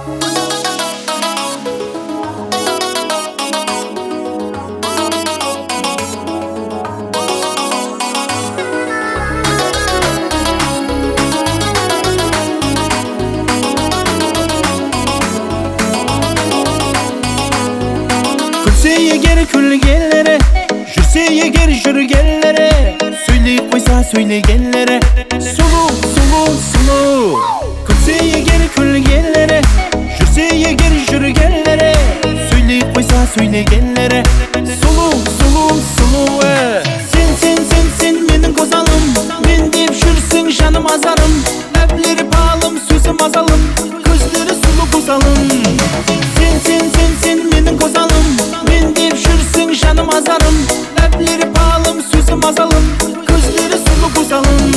Егер күлгенлері, жүрсе егер жүргенлері, сөйлей қойса сөйлегенлері, сұлу, сұлу, сұлу. Күлсе егер күлгенлері, жүрсе егер жүргенлері, сөйлей қойса сөйлегенлері, сұлу, сұлу, сұлу. Сен менің көзалым, мен деп жүрсің жаным азарым, әплері балым, сөзім азалым, көздері сұлу көзалым. Сен менің көзалым, мен деп жүрсің жаным азарым, әплері балым, сөзім азалым, көздері сұлу көзалым.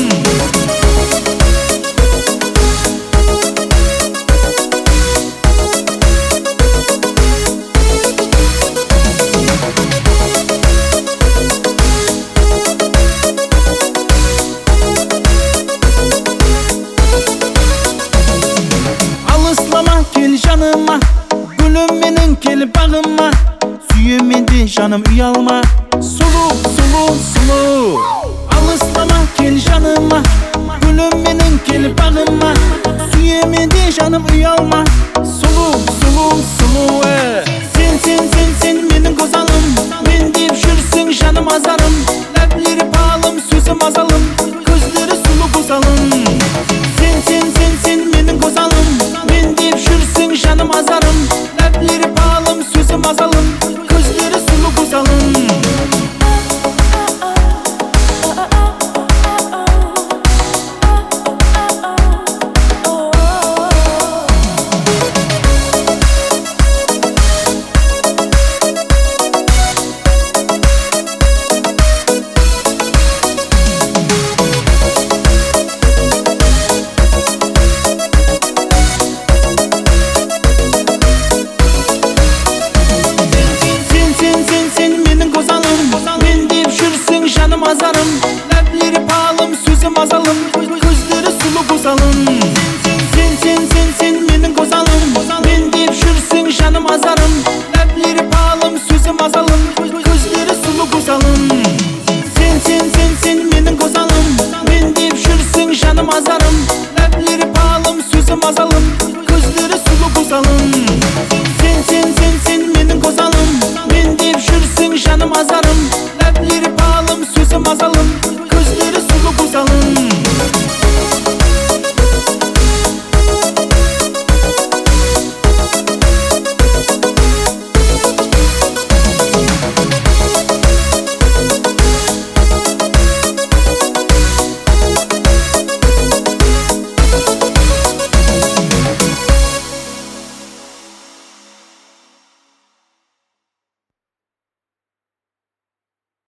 Алыслама кел жаныма, гүлім менің кел бағыма, сүйеменде жаным ұялма, сұлу, сұлу, сұлу. Алыслама кел жаныма, гүлім менің кел бағыма, сүйеменде жаным ұялма.